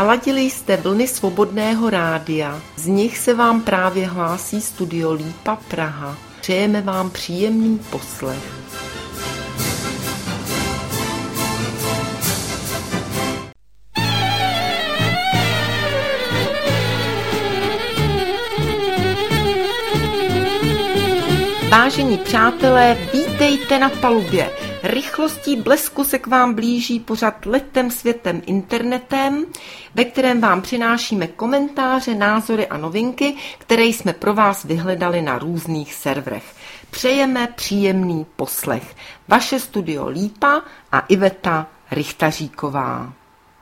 Naladili jste vlny Svobodného rádia, z nich se vám právě hlásí Studio Lípa Praha. Přejeme vám příjemný poslech. Vážení přátelé, vítejte na palubě. Rychlostí blesku se k vám blíží pořad Letem světem internetem, ve kterém vám přinášíme komentáře, názory a novinky, které jsme pro vás vyhledali na různých serverech. Přejeme příjemný poslech. Vaše Studio Lípa a Iveta Richtaříková.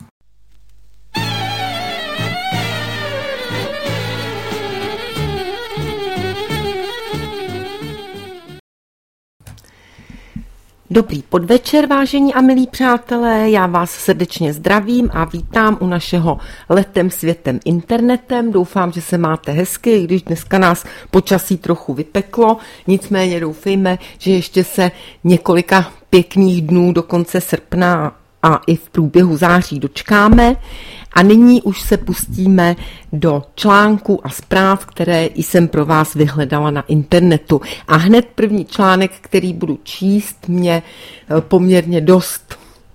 Dobrý podvečer, vážení a milí přátelé, já vás srdečně zdravím a vítám u našeho Letem světem internetem. Doufám, že se máte hezky, i když dneska nás počasí trochu vypeklo, nicméně doufejme, že ještě se několika pěkných dnů do konce srpna a i v průběhu září dočkáme. A nyní už se pustíme do článků a zpráv, které jsem pro vás vyhledala na internetu. A hned první článek, který budu číst, mě poměrně dost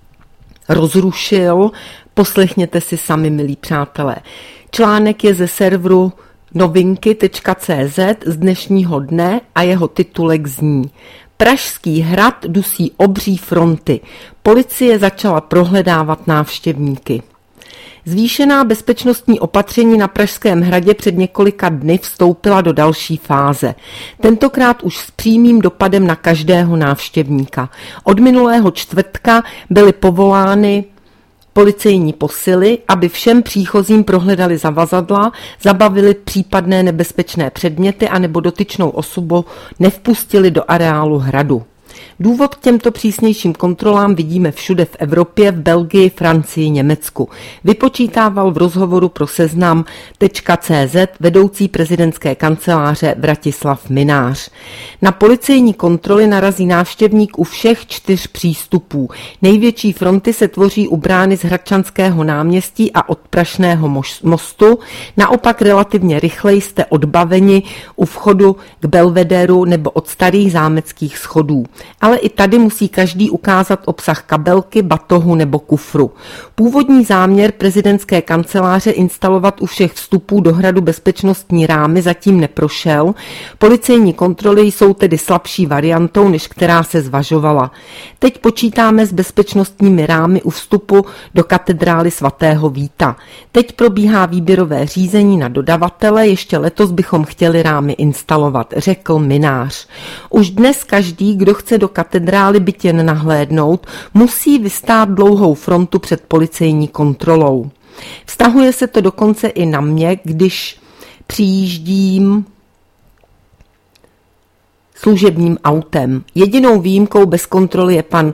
rozrušil. Poslechněte si sami, milí přátelé. Článek je ze serveru novinky.cz z dnešního dne a jeho titulek zní: Pražský hrad dusí obří fronty. Policie začala prohledávat návštěvníky. Zvýšená bezpečnostní opatření na Pražském hradě před několika dny vstoupila do další fáze. Tentokrát už s přímým dopadem na každého návštěvníka. Od minulého čtvrtka byly povolány policejní posily, aby všem příchozím prohledali zavazadla, zabavili případné nebezpečné předměty anebo dotyčnou osobu nevpustili do areálu hradu. Důvod k těmto přísnějším kontrolám vidíme všude v Evropě, v Belgii, Francii, Německu. Vypočítával v rozhovoru pro seznam.cz vedoucí prezidentské kanceláře Vratislav Mynář. Na policejní kontroly narazí návštěvník u všech 4 přístupů. Největší fronty se tvoří u brány z Hradčanského náměstí a od Prašného mostu. Naopak relativně rychleji jste odbaveni u vchodu k Belvederu nebo od starých zámeckých schodů. Ale i tady musí každý ukázat obsah kabelky, batohu nebo kufru. Původní záměr prezidentské kanceláře instalovat u všech vstupů do hradu bezpečnostní rámy zatím neprošel. Policejní kontroly jsou tedy slabší variantou, než která se zvažovala. Teď počítáme s bezpečnostními rámy u vstupu do katedrály svatého Víta. Teď probíhá výběrové řízení na dodavatele, ještě letos bychom chtěli rámy instalovat, řekl Mynář. Už dnes každý, kdo chce do katedrály byť jen nahlédnout, musí vystát dlouhou frontu před policejní kontrolou. Vztahuje se to dokonce i na mě, když přijíždím služebním autem. Jedinou výjimkou bez kontroly je pan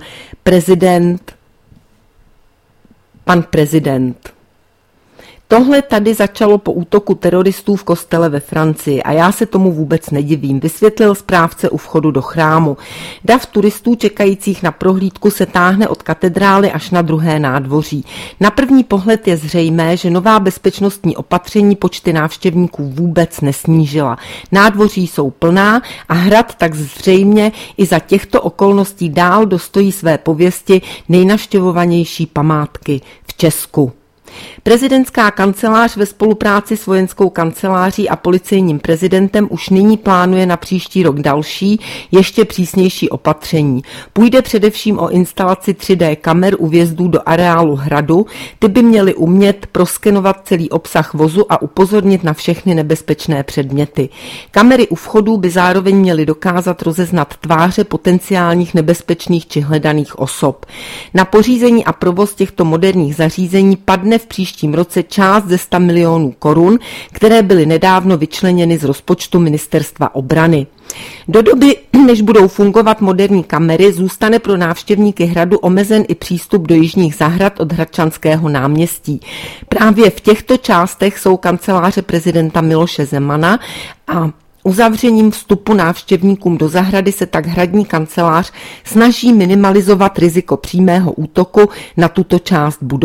prezident. Tohle tady začalo po útoku teroristů v kostele ve Francii a já se tomu vůbec nedivím, vysvětlil správce u vchodu do chrámu. Dav turistů čekajících na prohlídku se táhne od katedrály až na druhé nádvoří. Na první pohled je zřejmé, že nová bezpečnostní opatření počty návštěvníků vůbec nesnížila. Nádvoří jsou plná a hrad tak zřejmě i za těchto okolností dál dostojí své pověsti nejnavštěvovanější památky v Česku. Prezidentská kancelář ve spolupráci s vojenskou kanceláří a policejním prezidentem už nyní plánuje na příští rok další, ještě přísnější opatření. Půjde především o instalaci 3D kamer u vjezdů do areálu hradu, ty by měly umět proskenovat celý obsah vozu a upozornit na všechny nebezpečné předměty. Kamery u vchodů by zároveň měly dokázat rozeznat tváře potenciálních nebezpečných či hledaných osob. Na pořízení a provoz těchto moderních zařízení padne v příštím roce část ze 100 milionů korun, které byly nedávno vyčleněny z rozpočtu Ministerstva obrany. Do doby, než budou fungovat moderní kamery, zůstane pro návštěvníky hradu omezen i přístup do jižních zahrad od Hradčanského náměstí. Právě v těchto částech jsou kanceláře prezidenta Miloše Zemana a uzavřením vstupu návštěvníkům do zahrady se tak hradní kancelář snaží minimalizovat riziko přímého útoku na tuto část budovy.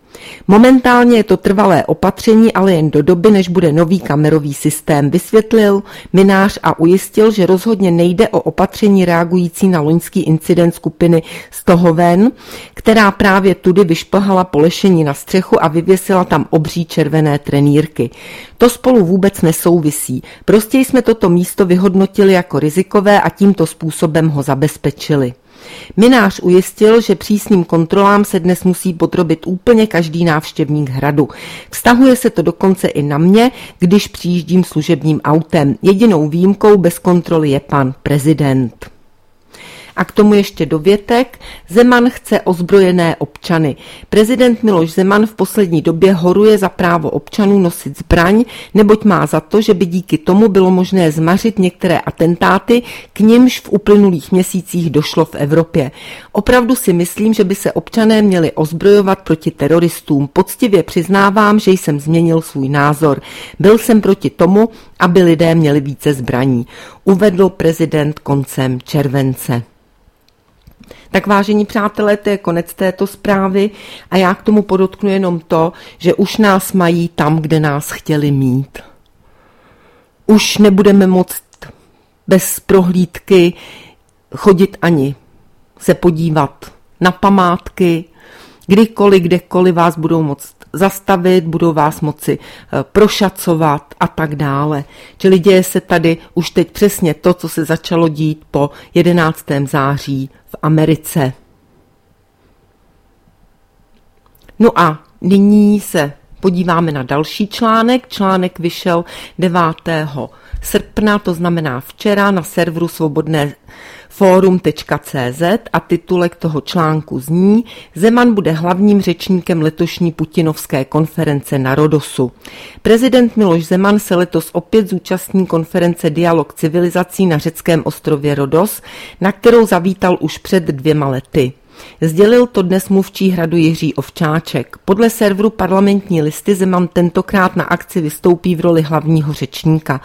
Momentálně je to trvalé opatření, ale jen do doby, než bude nový kamerový systém, vysvětlil Mynář a ujistil, že rozhodně nejde o opatření reagující na loňský incident skupiny Stohoven, která právě tudy vyšplhala polešení na střechu a vyvěsila tam obří červené trenýrky. To spolu vůbec nesouvisí. Prostě jsme toto místo vyhodnotili jako rizikové a tímto způsobem ho zabezpečili. Mynář ujistil, že přísným kontrolám se dnes musí podrobit úplně každý návštěvník hradu. Vztahuje se to dokonce i na mě, když přijíždím služebním autem. Jedinou výjimkou bez kontroly je pan prezident. A k tomu ještě dovětek, Zeman chce ozbrojené občany. Prezident Miloš Zeman v poslední době horuje za právo občanů nosit zbraň, neboť má za to, že by díky tomu bylo možné zmařit některé atentáty, k nimž v uplynulých měsících došlo v Evropě. Opravdu si myslím, že by se občané měli ozbrojovat proti teroristům. Poctivě přiznávám, že jsem změnil svůj názor. Byl jsem proti tomu, aby lidé měli více zbraní, uvedl prezident koncem července. Tak vážení přátelé, to je konec této zprávy a já k tomu podotknu jenom to, že už nás mají tam, kde nás chtěli mít. Už nebudeme moct bez prohlídky chodit ani se podívat na památky, kdykoliv, kdekoliv vás budou moct zastavit, budou vás moci prošacovat a tak dále. Čili děje se tady už teď přesně to, co se začalo dít po 11. září v Americe. No a nyní se podíváme na další článek. Článek vyšel 9. srpna, to znamená včera, na serveru svobodnéforum.cz a titulek toho článku zní: Zeman bude hlavním řečníkem letošní putinovské konference na Rodosu. Prezident Miloš Zeman se letos opět zúčastní konference Dialog civilizací na řeckém ostrově Rodos, na kterou zavítal už před 2 lety. Sdělil to dnes mluvčí hradu Jiří Ovčáček. Podle serveru Parlamentní listy Zeman tentokrát na akci vystoupí v roli hlavního řečníka.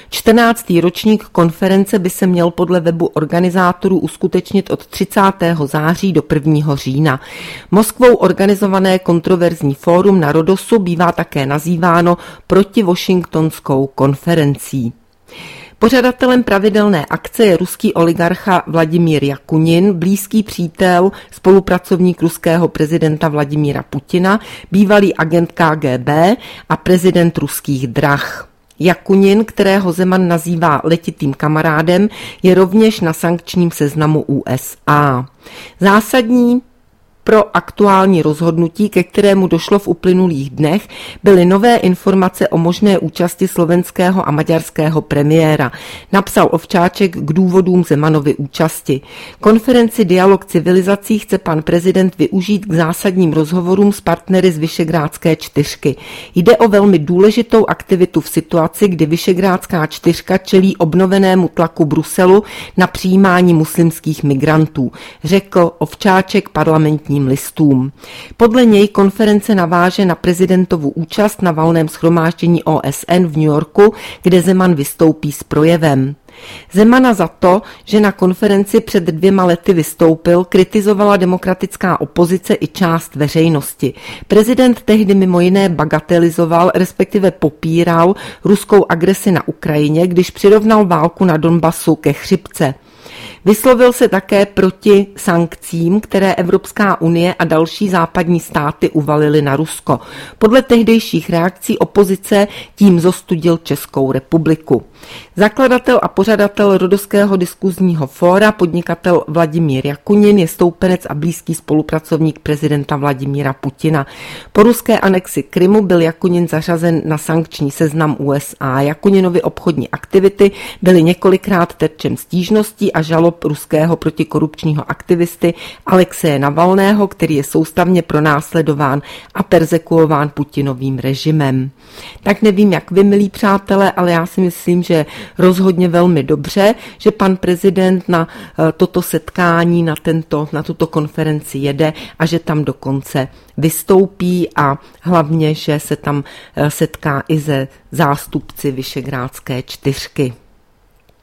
14. ročník konference by se měl podle webu organizátorů uskutečnit od 30. září do 1. října. Moskvou organizované kontroverzní fórum na Rodosu bývá také nazýváno protivashingtonskou konferencí. Pořadatelem pravidelné akce je ruský oligarcha Vladimír Jakunin, blízký přítel, spolupracovník ruského prezidenta Vladimíra Putina, bývalý agent KGB a prezident ruských drah. Jakunin, kterého Zeman nazývá letitým kamarádem, je rovněž na sankčním seznamu USA. Zásadní pro aktuální rozhodnutí, ke kterému došlo v uplynulých dnech, byly nové informace o možné účasti slovenského a maďarského premiéra, napsal Ovčáček k důvodům Zemanovy účasti. Konferenci Dialog civilizací chce pan prezident využít k zásadním rozhovorům s partnery z Visegrádské čtyřky. Jde o velmi důležitou aktivitu v situaci, kdy Visegrádská čtyřka čelí obnovenému tlaku Bruselu na přijímání muslimských migrantů, řekl Ovčáček Parlamentním listům. Podle něj konference naváže na prezidentovu účast na valném shromáždění OSN v New Yorku, kde Zeman vystoupí s projevem. Zemana za to, že na konferenci před 2 lety vystoupil, kritizovala demokratická opozice i část veřejnosti. Prezident tehdy mimo jiné bagatelizoval, respektive popíral ruskou agresi na Ukrajině, když přirovnal válku na Donbasu ke chřipce. Vyslovil se také proti sankcím, které Evropská unie a další západní státy uvalily na Rusko. Podle tehdejších reakcí opozice tím zostudil Českou republiku. Zakladatel a pořadatel Rodovského diskuzního fóra, podnikatel Vladimír Jakunin, je stoupenec a blízký spolupracovník prezidenta Vladimíra Putina. Po ruské anexi Krymu byl Jakunin zařazen na sankční seznam USA. Jakuninovi obchodní aktivity byly několikrát terčem stížností a žalob ruského protikorupčního aktivisty Alexeje Navalného, který je soustavně pronásledován a perzekuován Putinovým režimem. Tak nevím, jak vy, milí přátelé, ale já si myslím, že rozhodně velmi dobře, že pan prezident na toto setkání, na tuto konferenci jede a že tam dokonce vystoupí a hlavně, že se tam setká i se zástupci Visegrádské čtyřky.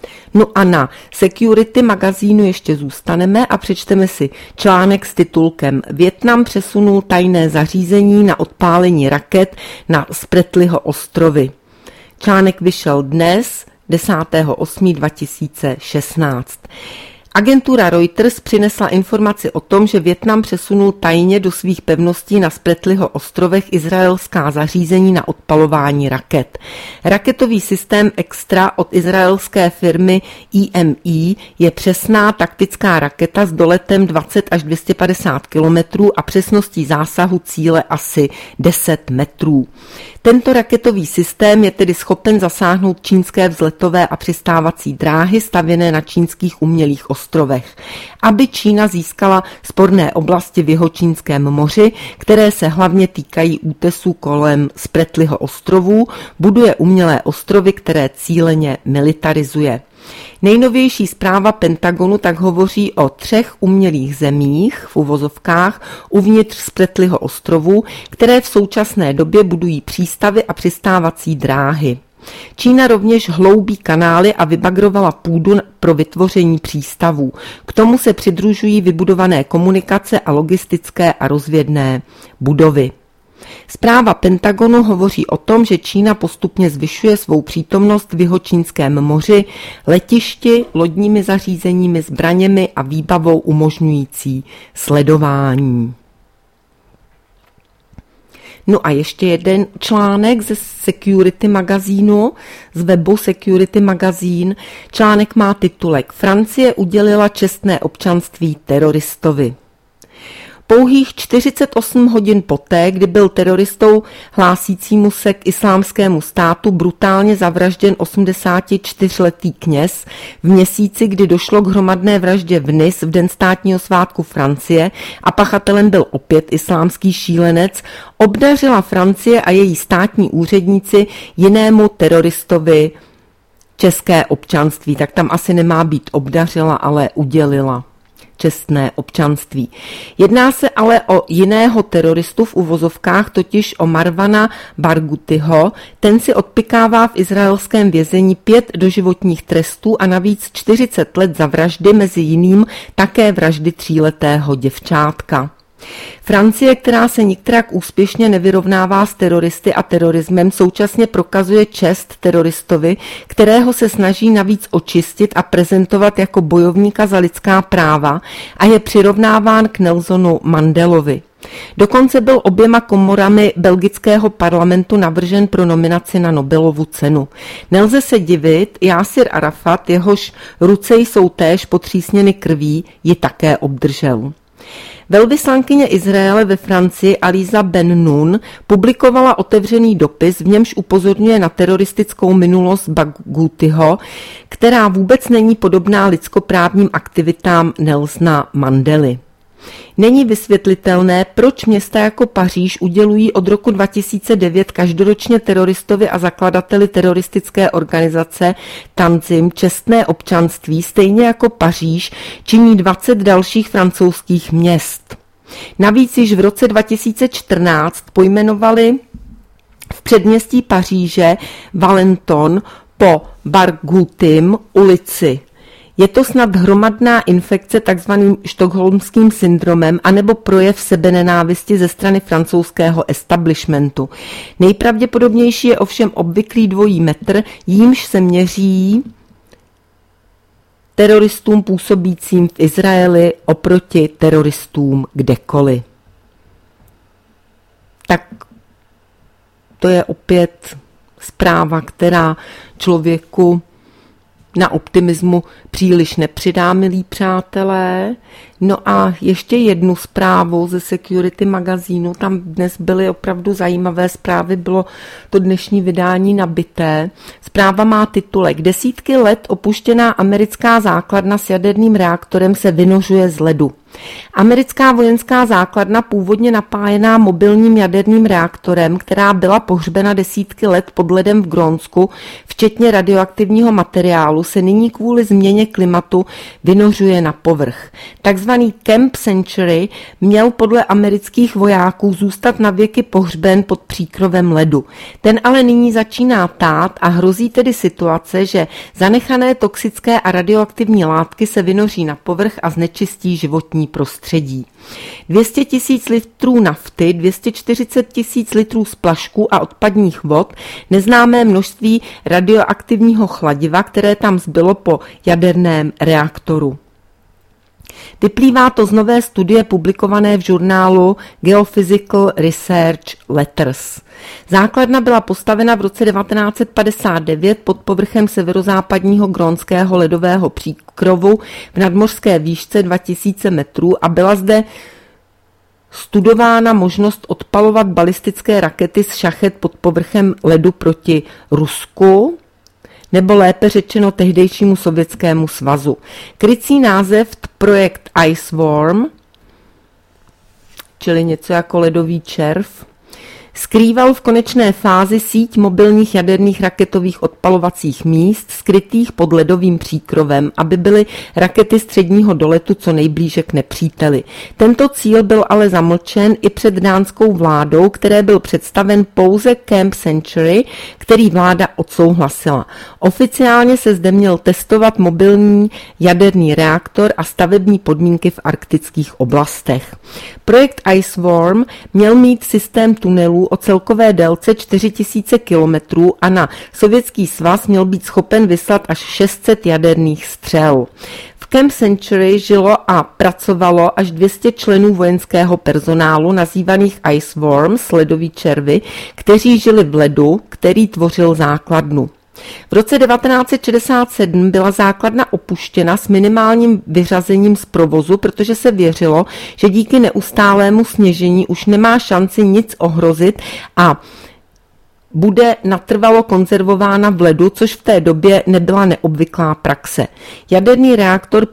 No a na Security magazínu ještě zůstaneme a přečteme si článek s titulkem Vietnam přesunul tajné zařízení na odpálení raket na Spratlyho ostrovy. Článek vyšel dnes 10.8.2016. Agentura Reuters přinesla informaci o tom, že Vietnam přesunul tajně do svých pevností na Spratlyho ostrovech izraelská zařízení na odpalování raket. Raketový systém Extra od izraelské firmy IMI je přesná taktická raketa s doletem 20 až 250 km a přesností zásahu cíle asi 10 metrů. Tento raketový systém je tedy schopen zasáhnout čínské vzletové a přistávací dráhy stavěné na čínských umělých ostrovech. Aby Čína získala sporné oblasti v Jihočínském moři, které se hlavně týkají útesů kolem Spratlyho ostrovů, buduje umělé ostrovy, které cíleně militarizuje. Nejnovější zpráva Pentagonu tak hovoří o 3 umělých zemích v uvozovkách uvnitř Spratlyho ostrovu, které v současné době budují přístavy a přistávací dráhy. Čína rovněž hloubí kanály a vybagrovala půdu pro vytvoření přístavů. K tomu se přidružují vybudované komunikace a logistické a rozvědné budovy. Zpráva Pentagonu hovoří o tom, že Čína postupně zvyšuje svou přítomnost v Jihočínském moři letišti, lodními zařízeními, zbraněmi a výbavou umožňující sledování. No a ještě jeden článek ze Security magazínu, z webu Security magazín. Článek má titulek Francie udělila čestné občanství teroristovi. Pouhých 48 hodin poté, kdy byl teroristou hlásícímu se k islámskému státu brutálně zavražděn 84letý kněz, v měsíci, kdy došlo k hromadné vraždě v Nice v den státního svátku Francie a pachatelem byl opět islámský šílenec, obdařila Francie a její státní úředníci jinému teroristovi české občanství. Tak tam asi nemá být obdařila, ale udělila čestné občanství. Jedná se ale o jiného teroristu v uvozovkách, totiž o Marwana Barghoutiho. Ten si odpykává v izraelském vězení 5 doživotních trestů a navíc 40 let za vraždy, mezi jiným také vraždy 3letého děvčátka. Francie, která se nikterak úspěšně nevyrovnává s teroristy a terorismem, současně prokazuje čest teroristovi, kterého se snaží navíc očistit a prezentovat jako bojovníka za lidská práva a je přirovnáván k Nelsonu Mandelovi. Dokonce byl oběma komorami belgického parlamentu navržen pro nominaci na Nobelovu cenu. Nelze se divit, Jásir Arafat, jehož ruce jsou též potřísněny krví, ji také obdržel. Velvyslankyně Izraele ve Francii Aliza Ben Nun publikovala otevřený dopis, v němž upozorňuje na teroristickou minulost Barghoutiho, která vůbec není podobná lidskoprávním aktivitám Nelsona Mandely. Není vysvětlitelné, proč města jako Paříž udělují od roku 2009 každoročně teroristovi a zakladateli teroristické organizace Tanzim čestné občanství, stejně jako Paříž činí 20 dalších francouzských měst. Navíc již v roce 2014 pojmenovali v předměstí Paříže Valenton po Barghoutim ulici. Je to snad hromadná infekce takzvaným štokholmským syndromem anebo projev sebenenávisti ze strany francouzského establishmentu. Nejpravděpodobnější je ovšem obvyklý dvojí metr, jímž se měří teroristům působícím v Izraeli oproti teroristům kdekoliv. Tak to je opět zpráva, která člověku na optimismu příliš nepřidá, milí přátelé. No a ještě jednu zprávu ze Security magazínu, tam dnes byly opravdu zajímavé zprávy, bylo to dnešní vydání nabité. Zpráva má titulek Desítky let opuštěná americká základna s jaderným reaktorem se vynořuje z ledu. Americká vojenská základna, původně napájená mobilním jaderným reaktorem, která byla pohřbena desítky let pod ledem v Grónsku, včetně radioaktivního materiálu, se nyní kvůli změně klimatu vynořuje na povrch. Takzvaný Camp Century měl podle amerických vojáků zůstat na věky pohřben pod příkrovem ledu. Ten ale nyní začíná tát a hrozí tedy situace, že zanechané toxické a radioaktivní látky se vynoří na povrch a znečistí životní prostředí. 200 000 litrů nafty, 240 000 litrů splašků a odpadních vod, neznámé množství radioaktivního chladiva, které tam zbylo po jaderném reaktoru. Vyplývá to z nové studie publikované v žurnálu Geophysical Research Letters. Základna byla postavena v roce 1959 pod povrchem severozápadního grónského ledového příkrovu v nadmořské výšce 2000 metrů a byla zde studována možnost odpalovat balistické rakety z šachet pod povrchem ledu proti Rusku, nebo lépe řečeno tehdejšímu Sovětskému svazu. Krycí název projekt Iceworm, čili něco jako ledový červ, skrýval v konečné fázi síť mobilních jaderných raketových odpalovacích míst skrytých pod ledovým příkrovem, aby byly rakety středního doletu co nejblíže k nepříteli. Tento cíl byl ale zamlčen i před dánskou vládou, které byl představen pouze Camp Century, který vláda odsouhlasila. Oficiálně se zde měl testovat mobilní jaderný reaktor a stavební podmínky v arktických oblastech. Projekt Iceworm měl mít systém tunelů o celkové délce 4000 kilometrů a na Sovětský svaz měl být schopen vyslat až 600 jaderných střel. V Camp Century žilo a pracovalo až 200 členů vojenského personálu nazývaných Iceworms, ledoví červy, kteří žili v ledu, který tvořil základnu. V roce 1967 byla základna opuštěna s minimálním vyřazením z provozu, protože se věřilo, že díky neustálému sněžení už nemá šanci nic ohrozit a bude natrvalo konzervována v ledu, což v té době nebyla neobvyklá praxe. Jaderný reaktor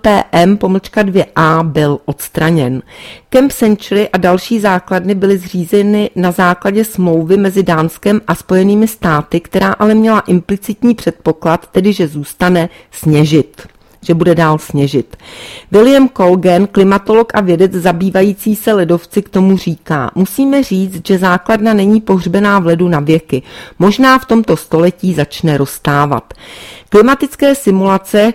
PM-2A byl odstraněn. Camp Century a další základny byly zřízeny na základě smlouvy mezi Dánskem a Spojenými státy, která ale měla implicitní předpoklad, tedy že zůstane sněžit. Že bude dál sněžit. William Colgan, klimatolog a vědec zabývající se ledovci, k tomu říká: musíme říct, že základna není pohřbená v ledu na věky. Možná v tomto století začne roztávat. Klimatické simulace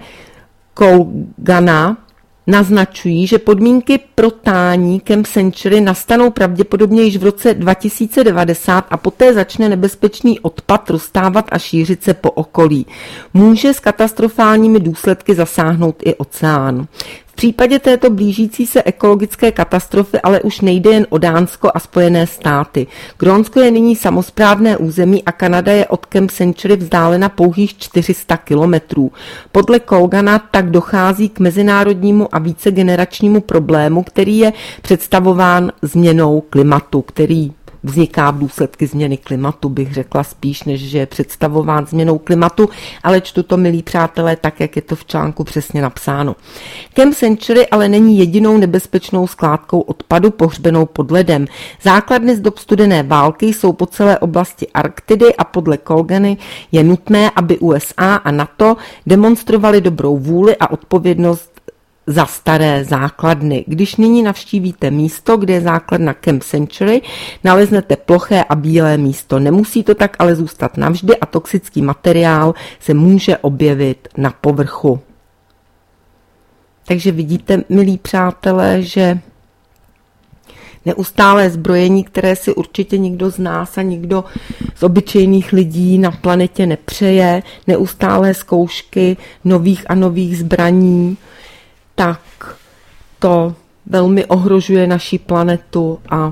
Colgana naznačují, že podmínky pro tání Camp Century nastanou pravděpodobně již v roce 2090 a poté začne nebezpečný odpad roztávat a šířit se po okolí. Může s katastrofálními důsledky zasáhnout i oceán. V případě této blížící se ekologické katastrofy ale už nejde jen o Dánsko a Spojené státy. Grónsko je nyní samosprávné území a Kanada je od Camp Century vzdálena pouhých 400 kilometrů. Podle Colgana tak dochází k mezinárodnímu a vícegeneračnímu problému, který je představován změnou klimatu, který vzniká v důsledky změny klimatu, bych řekla spíš, než že je představován změnou klimatu, ale čtu to, milí přátelé, tak, jak je to v článku přesně napsáno. Camp Century ale není jedinou nebezpečnou skládkou odpadu pohřbenou pod ledem. Základny z dob studené války jsou po celé oblasti Arktidy a podle Colgany je nutné, aby USA a NATO demonstrovali dobrou vůli a odpovědnost za staré základny. Když nyní navštívíte místo, kde je základna Camp Century, naleznete ploché a bílé místo. Nemusí to tak ale zůstat navždy a toxický materiál se může objevit na povrchu. Takže vidíte, milí přátelé, že neustálé zbrojení, které si určitě nikdo z nás a nikdo z obyčejných lidí na planetě nepřeje, neustálé zkoušky nových a nových zbraní, tak to velmi ohrožuje naši planetu a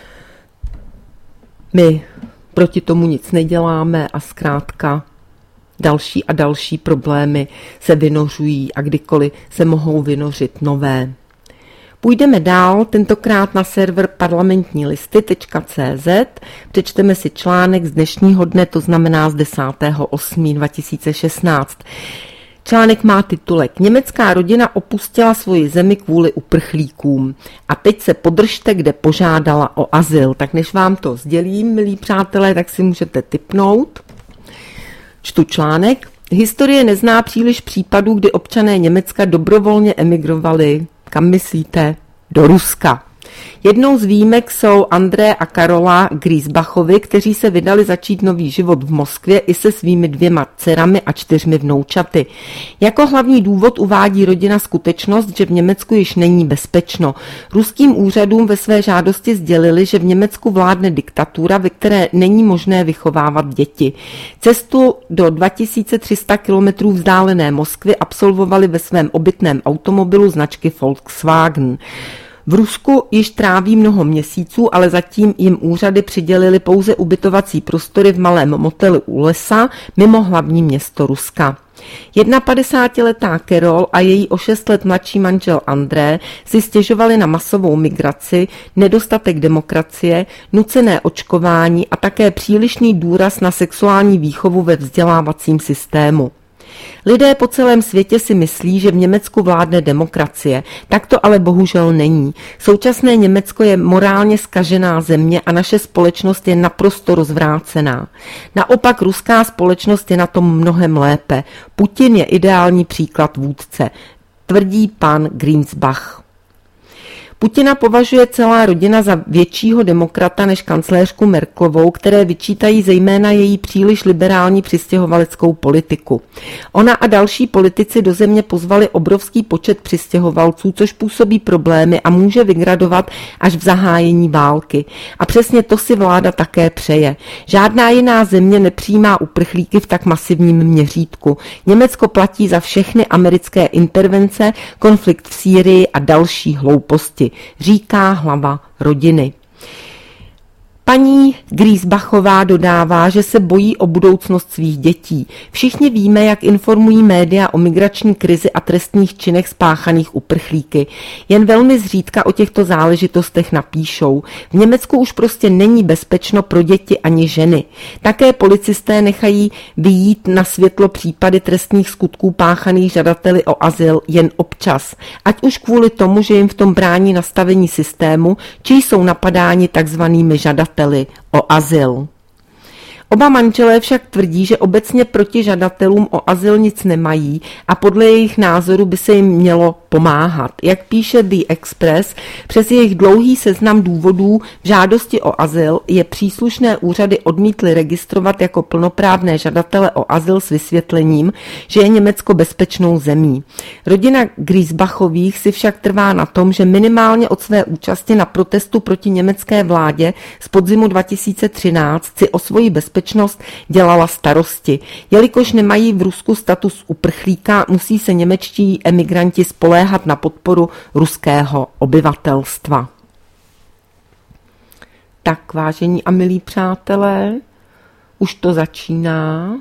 my proti tomu nic neděláme a zkrátka další a další problémy se vynořují a kdykoliv se mohou vynořit nové. Půjdeme dál, tentokrát na server parlamentnílisty.cz, přečteme si článek z dnešního dne, to znamená z 10.8.2016. Článek má titulek Německá rodina opustila svoji zemi kvůli uprchlíkům. A teď se podržte, kde požádala o azyl. Tak než vám to sdělím, milí přátelé, tak si můžete tipnout. Čtu článek. Historie nezná příliš případů, kdy občané Německa dobrovolně emigrovali, kam myslíte, do Ruska. Jednou z výjimek jsou André a Karola Griesbachovi, kteří se vydali začít nový život v Moskvě i se svými 2 dcerami a 4 vnoučaty. Jako hlavní důvod uvádí rodina skutečnost, že v Německu již není bezpečno. Ruským úřadům ve své žádosti sdělili, že v Německu vládne diktatura, ve které není možné vychovávat děti. Cestu do 2300 kilometrů vzdálené Moskvy absolvovali ve svém obytném automobilu značky Volkswagen. V Rusku již tráví mnoho měsíců, ale zatím jim úřady přidělili pouze ubytovací prostory v malém motelu u lesa mimo hlavní město Ruska. 51letá Carol a její o 6 let mladší manžel André si stěžovali na masovou migraci, nedostatek demokracie, nucené očkování a také přílišný důraz na sexuální výchovu ve vzdělávacím systému. Lidé po celém světě si myslí, že v Německu vládne demokracie. Tak to ale bohužel není. Současné Německo je morálně zkažená země a naše společnost je naprosto rozvrácená. Naopak ruská společnost je na tom mnohem lépe. Putin je ideální příklad vůdce, tvrdí pan Griesbach. Putina považuje celá rodina za většího demokrata než kancléřku Merkelovou, které vyčítají zejména její příliš liberální přistěhovaleckou politiku. Ona a další politici do země pozvali obrovský počet přistěhovalců, což působí problémy a může vygradovat až v zahájení války. A přesně to si vláda také přeje. Žádná jiná země nepřijímá uprchlíky v tak masivním měřítku. Německo platí za všechny americké intervence, konflikt v Sýrii a další hlouposti, říká hlava rodiny. Paní Griesbachová dodává, že se bojí o budoucnost svých dětí. Všichni víme, jak informují média o migrační krizi a trestných činech spáchaných uprchlíky. Jen velmi zřídka o těchto záležitostech napíšou. V Německu už prostě není bezpečno pro děti ani ženy. Také policisté nechají vyjít na světlo případy trestných skutků páchaných žadateli o azyl jen občas. Ať už kvůli tomu, že jim v tom brání nastavení systému, či jsou napadáni takzvanými žadateli o azyl. Oba manželé však tvrdí, že obecně proti žadatelům o azyl nic nemají a podle jejich názoru by se jim mělo pomáhat. Jak píše The Express, přes jejich dlouhý seznam důvodů v žádosti o azyl je příslušné úřady odmítly registrovat jako plnoprávné žadatele o azyl s vysvětlením, že je Německo bezpečnou zemí. Rodina Griesbachových si však trvá na tom, že minimálně od své účasti na protestu proti německé vládě z podzimu 2013 si o svoji bezpečnost dělala starosti. Jelikož nemají v Rusku status uprchlíka, musí se němečtí emigranti spoléhat na podporu ruského obyvatelstva. Tak, vážení a milí přátelé, už to začíná.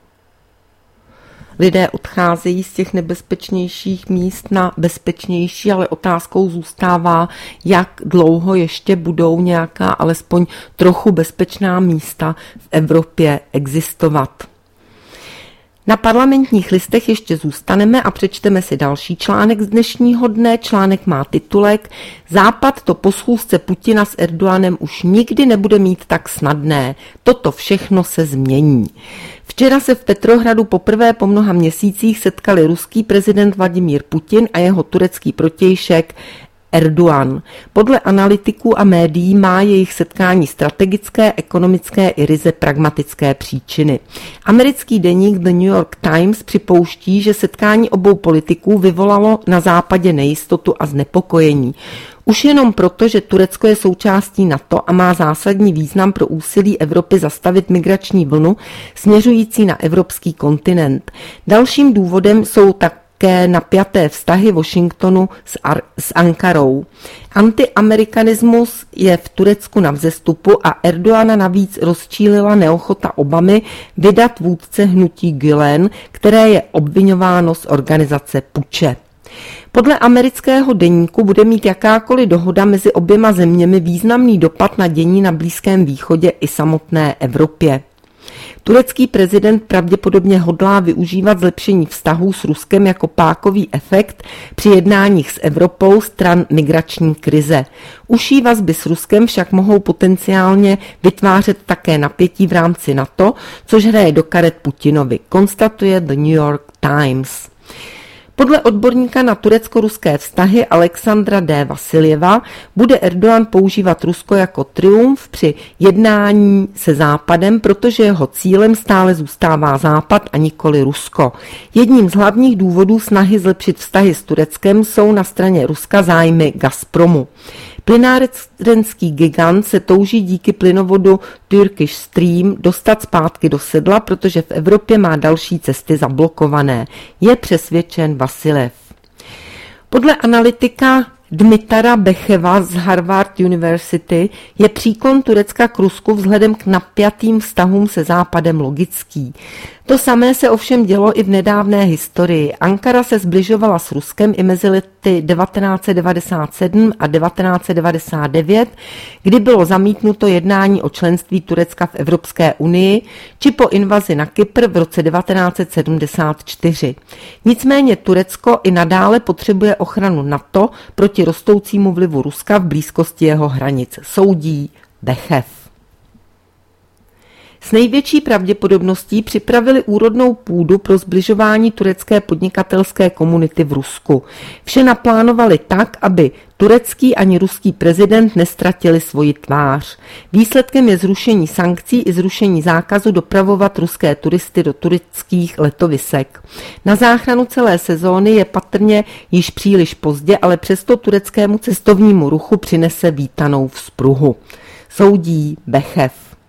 Lidé odcházejí z těch nebezpečnějších míst na bezpečnější, ale otázkou zůstává, jak dlouho ještě budou nějaká alespoň trochu bezpečná místa v Evropě existovat. Na Parlamentních listech ještě zůstaneme a přečteme si další článek z dnešního dne. Článek má titulek Západ to po schůzce Putina s Erdoganem už nikdy nebude mít tak snadné. Toto všechno se změní. Včera se v Petrohradu poprvé po mnoha měsících setkali ruský prezident Vladimír Putin a jeho turecký protějšek Erdogan. Podle analytiků a médií má jejich setkání strategické, ekonomické i ryze pragmatické příčiny. Americký deník The New York Times připouští, že setkání obou politiků vyvolalo na západě nejistotu a znepokojení. Už jenom proto, že Turecko je součástí NATO a má zásadní význam pro úsilí Evropy zastavit migrační vlnu směřující na evropský kontinent. Dalším důvodem jsou také napjaté vztahy Washingtonu s Ankarou. Antiamerikanismus je v Turecku na vzestupu a Erdogana navíc rozčílila neochota Obamy vydat vůdce hnutí Gülen, které je obviňováno z organizace puče. Podle amerického deníku bude mít jakákoliv dohoda mezi oběma zeměmi významný dopad na dění na Blízkém východě i samotné Evropě. Turecký prezident pravděpodobně hodlá využívat zlepšení vztahů s Ruskem jako pákový efekt při jednáních s Evropou stran migrační krize. Užší vazby s Ruskem však mohou potenciálně vytvářet také napětí v rámci NATO, což hraje do karet Putinovi, konstatuje The New York Times. Podle odborníka na turecko-ruské vztahy Alexandra D. Vasiljeva bude Erdogan používat Rusko jako triumf při jednání se Západem, protože jeho cílem stále zůstává Západ a nikoli Rusko. Jedním z hlavních důvodů snahy zlepšit vztahy s Tureckem jsou na straně Ruska zájmy Gazpromu. Plynárenský gigant se touží díky plynovodu Turkish Stream dostat zpátky do sedla, protože v Evropě má další cesty zablokované, je přesvědčen Vasiljev. Podle analytika Dmitara Becheva z Harvard University je příklon Turecka k Rusku vzhledem k napjatým vztahům se Západem logický. To samé se ovšem dělo i v nedávné historii. Ankara se zbližovala s Ruskem i mezi lety 1997 a 1999, kdy bylo zamítnuto jednání o členství Turecka v Evropské unii, či po invazi na Kypr v roce 1974. Nicméně Turecko i nadále potřebuje ochranu NATO proti rostoucímu vlivu Ruska v blízkosti jeho hranic, soudí Bechev. S největší pravděpodobností připravili úrodnou půdu pro zbližování turecké podnikatelské komunity v Rusku. Vše naplánovali tak, aby turecký ani ruský prezident nestratili svoji tvář. Výsledkem je zrušení sankcí i zrušení zákazu dopravovat ruské turisty do tureckých letovisek. Na záchranu celé sezóny je patrně již příliš pozdě, ale přesto tureckému cestovnímu ruchu přinese vítanou vzpruhu. Soudí Bechev.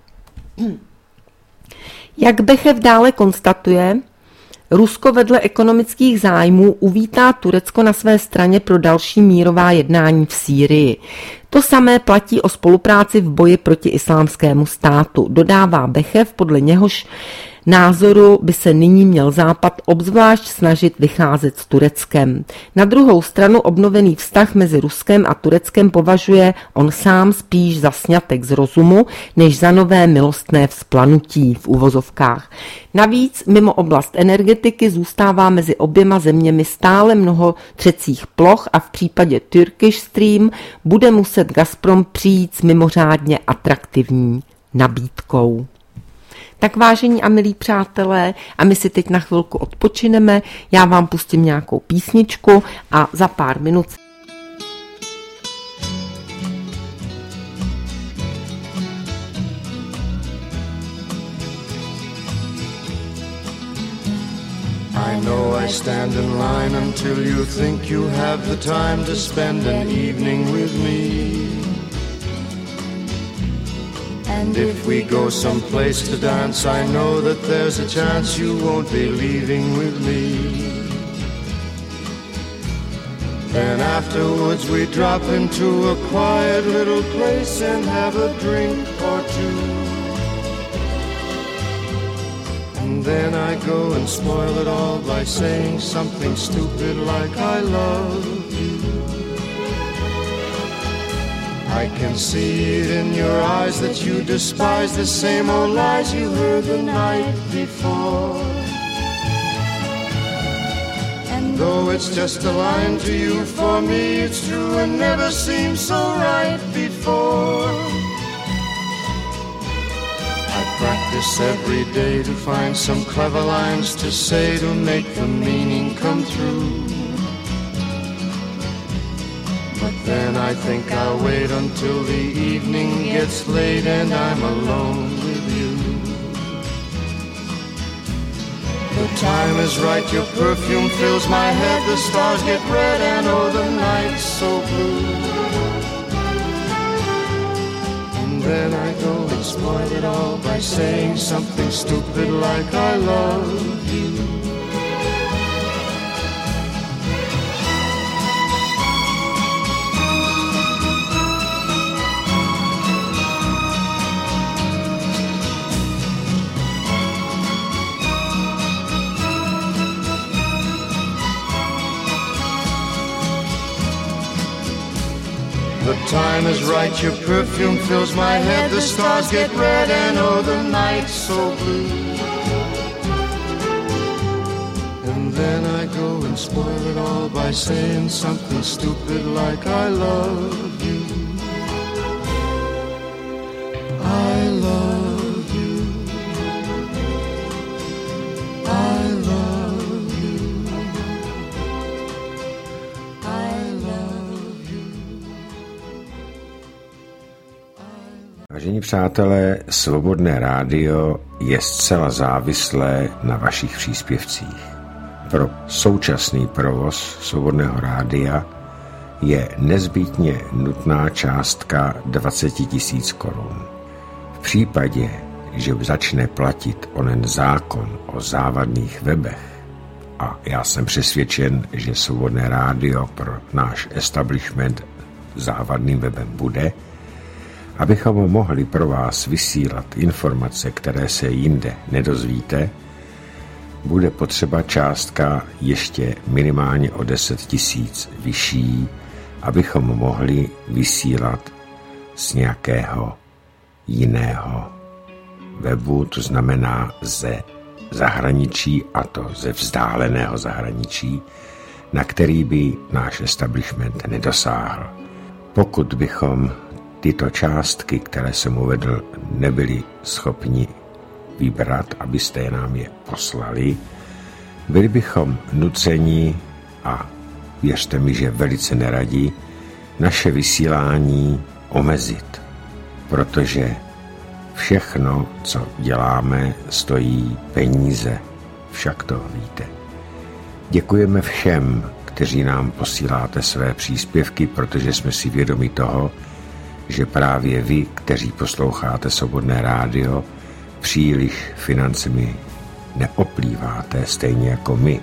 Jak Bechev dále konstatuje, Rusko vedle ekonomických zájmů uvítá Turecko na své straně pro další mírová jednání v Sýrii. To samé platí o spolupráci v boji proti islámskému státu, dodává Bechev, podle něhož názoru by se nyní měl Západ obzvlášť snažit vycházet s Tureckem. Na druhou stranu obnovený vztah mezi Ruskem a Tureckem považuje on sám spíš za sňatek z rozumu, než za nové milostné vzplanutí v uvozovkách. Navíc mimo oblast energetiky zůstává mezi oběma zeměmi stále mnoho třecích ploch a v případě Turkish Stream bude muset Gazprom přijít s mimořádně atraktivní nabídkou. Tak vážení a milí přátelé, a my si teď na chvilku odpočineme, já vám pustím nějakou písničku a za pár minut I know I stand in line until you think you have the time to spend an evening with me. And if we go someplace to dance, I know that there's a chance you won't be leaving with me. Then afterwards we drop into a quiet little place and have a drink or two. And then I go and spoil it all by saying something stupid like I love you. I can see it in your eyes that you despise the same old lies you heard the night before. And though it's just a line to you, for me it's true and never seemed so right before. I practice every day to find some clever lines to say to make the meaning come through. But then I think I'll wait until the evening gets late and I'm alone with you. The time is right, your perfume fills my head, the stars get red and oh the night's so blue. And then I go and spoil it all by saying something stupid like I love you. The time is right, your perfume fills my head, the stars get red and oh, the night's so blue. And then I go and spoil it all by saying something stupid like I love you. I love you. I love you. I love you. Vážení přátelé, Svobodné rádio je zcela závislé na vašich příspěvcích. Pro současný provoz Svobodného rádia je nezbytně nutná částka 20 000 korun. V případě, že začne platit onen zákon o závadných webech, a já jsem přesvědčen, že Svobodné rádio pro náš establishment závadným webem bude, abychom mohli pro vás vysílat informace, které se jinde nedozvíte, bude potřeba částka ještě minimálně o 10 000 vyšší, abychom mohli vysílat z nějakého jiného webu, to znamená ze zahraničí, a to ze vzdáleného zahraničí, na který by náš establishment nedosáhl. Pokud bychom tyto částky, které jsem uvedl, nebyli schopni vybrat, abyste nám je poslali, byli bychom nuceni, a věřte mi, že velice neradi, naše vysílání omezit, protože všechno, co děláme, stojí peníze, však to víte. Děkujeme všem, kteří nám posíláte své příspěvky, protože jsme si vědomi toho, že právě vy, kteří posloucháte Svobodné rádio, příliš financemi neoplýváte, stejně jako my.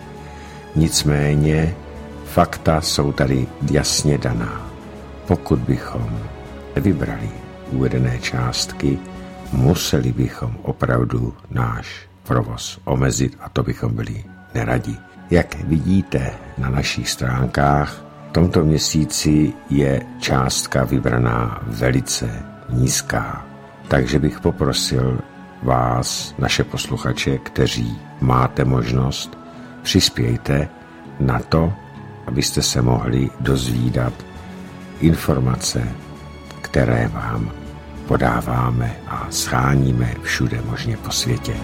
Nicméně fakta jsou tady jasně daná. Pokud bychom nevybrali uvedené částky, museli bychom opravdu náš provoz omezit a to bychom byli neradi. Jak vidíte na našich stránkách, v tomto měsíci je částka vybraná velice nízká. Takže bych poprosil vás, naše posluchače, kteří máte možnost, přispějte na to, abyste se mohli dozvídat informace, které vám podáváme a scháníme všude možně po světě.